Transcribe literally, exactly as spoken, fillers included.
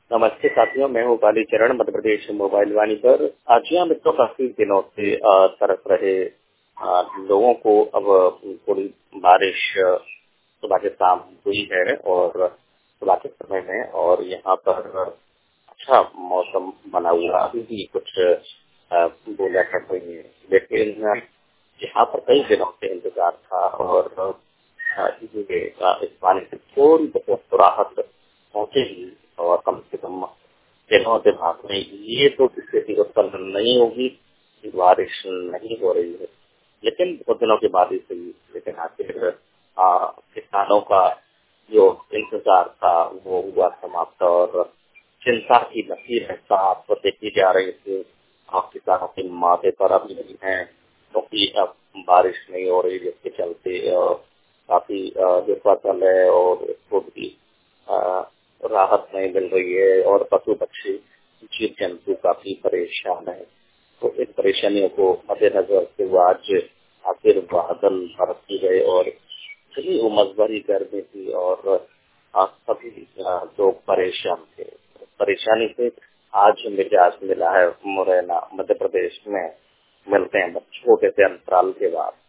नमस्ते साथियों, मैं हूँ कालीचरण, मध्य प्रदेश मोबाइल वाणी पर। आज यहाँ मित्रों काफी दिनों से अ, तरस रहे अ, लोगों को अब थोड़ी बारिश अ, सुबह के शाम हुई है और सुबह के समय में, और यहाँ पर अच्छा मौसम बना हुआ। अभी भी कुछ अ, बूंदें पड़ रही है, लेकिन यहाँ पर कई दिनों से इंतजार था और अ, इसलिए अ, इस पानी से थोड़ी बहुत राहत पहुंचेगी और कम से कम दिनों से भाग में ये तो स्थिति उत्पन्न नहीं होगी कि बारिश नहीं हो रही है, लेकिन बहुत दिनों के बाद ही सही। लेकिन आखिर आ, किसानों का जो इंतजार था वो हुआ समाप्त और चिंता की लकीर है साफ देखी जा रही थी। आप किसानों के माथे पर अब नहीं है, क्योंकि अब बारिश नहीं हो रही, जिसके चलते अ, काफी अ, जो फसल है और उसको भी अ, राहत नहीं मिल रही है और पशु पक्षी जीव जंतु काफी परेशान है। तो इन परेशानियों को मद्देनजर से वो आज आखिर बादल बरस गए और इतनी उमस भरी गर्मी थी और आप सभी लोग परेशान थे। परेशानी से आज मिजाज मिला है मुरैना मध्य प्रदेश में। मिलते हैं छोटे से अंतराल के बाद।